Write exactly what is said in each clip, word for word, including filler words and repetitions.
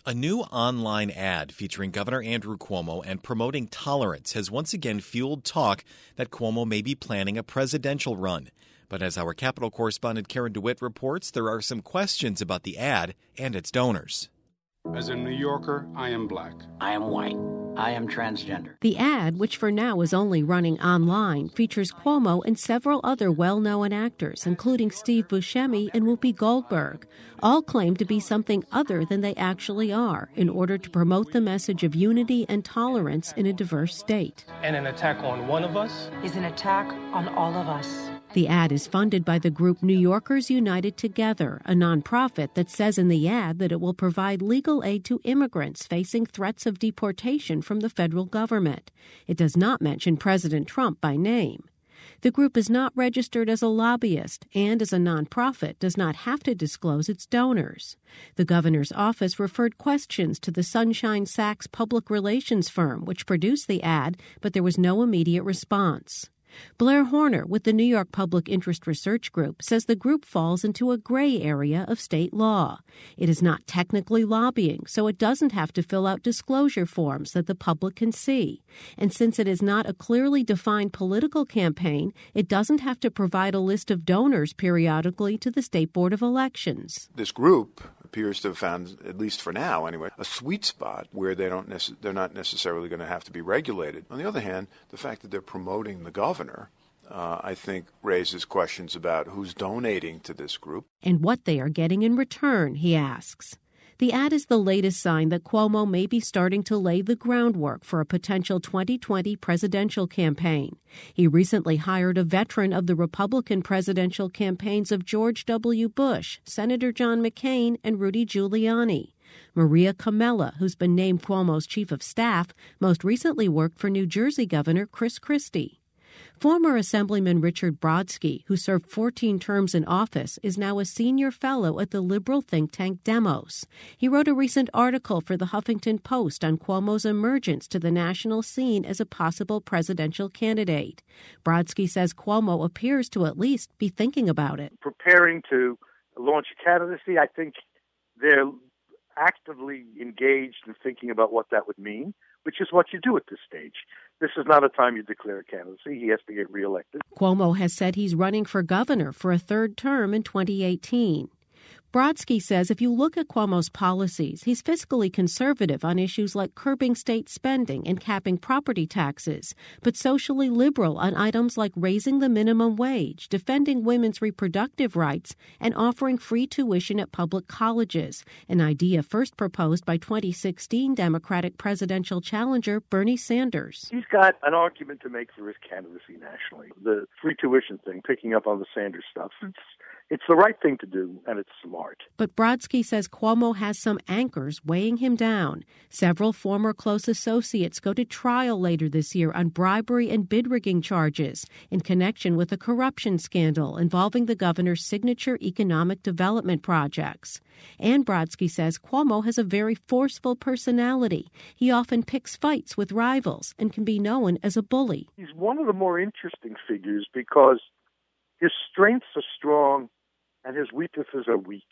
A new online ad featuring Governor Andrew Cuomo and promoting tolerance has once again fueled talk that Cuomo may be planning a presidential run. But as our Capitol correspondent Karen DeWitt reports, there are some questions about the ad and its donors. As a New Yorker, I am black. I am white. I am transgender. The ad, which for now is only running online, features Cuomo and several other well-known actors, including Steve Buscemi and Whoopi Goldberg. All claim to be something other than they actually are in order to promote the message of unity and tolerance in a diverse state. And an attack on one of us is an attack on all of us. The ad is funded by the group New Yorkers United Together, a nonprofit that says in the ad that it will provide legal aid to immigrants facing threats of deportation from the federal government. It does not mention President Trump by name. The group is not registered as a lobbyist and, as a nonprofit, does not have to disclose its donors. The governor's office referred questions to the Sunshine Sachs public relations firm, which produced the ad, but there was no immediate response. Blair Horner with the New York Public Interest Research Group says the group falls into a gray area of state law. It is not technically lobbying, so it doesn't have to fill out disclosure forms that the public can see. And since it is not a clearly defined political campaign, it doesn't have to provide a list of donors periodically to the State Board of Elections. This group appears to have found, at least for now anyway, a sweet spot where they don't nece- they're not necessarily going to have to be regulated. On the other hand, the fact that they're promoting the governor, uh, I think, raises questions about who's donating to this group. And what they are getting in return, he asks. The ad is the latest sign that Cuomo may be starting to lay the groundwork for a potential twenty twenty presidential campaign. He recently hired a veteran of the Republican presidential campaigns of George W. Bush, Senator John McCain, and Rudy Giuliani. Maria Kamala, who's been named Cuomo's chief of staff, most recently worked for New Jersey Governor Chris Christie. Former Assemblyman Richard Brodsky, who served fourteen terms in office, is now a senior fellow at the liberal think tank Demos. He wrote a recent article for the Huffington Post on Cuomo's emergence to the national scene as a possible presidential candidate. Brodsky says Cuomo appears to at least be thinking about it. Preparing to launch a candidacy, I think they're actively engaged in thinking about what that would mean, which is what you do at this stage. This is not a time you declare a candidacy. He has to get reelected. Cuomo has said he's running for governor for a third term in twenty eighteen. Brodsky says if you look at Cuomo's policies, he's fiscally conservative on issues like curbing state spending and capping property taxes, but socially liberal on items like raising the minimum wage, defending women's reproductive rights, and offering free tuition at public colleges, an idea first proposed by twenty sixteen Democratic presidential challenger Bernie Sanders. He's got an argument to make for his candidacy nationally. The free tuition thing, picking up on the Sanders stuff, it's It's the right thing to do, and it's smart. But Brodsky says Cuomo has some anchors weighing him down. Several former close associates go to trial later this year on bribery and bid rigging charges in connection with a corruption scandal involving the governor's signature economic development projects. And Brodsky says Cuomo has a very forceful personality. He often picks fights with rivals and can be known as a bully. He's one of the more interesting figures because his strengths are strong and his weaknesses are weak.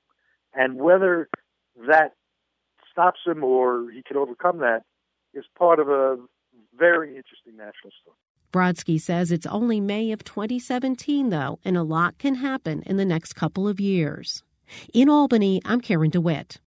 And whether that stops him or he can overcome that is part of a very interesting national story. Brodsky says it's only May of twenty seventeen, though, and a lot can happen in the next couple of years. In Albany, I'm Karen DeWitt.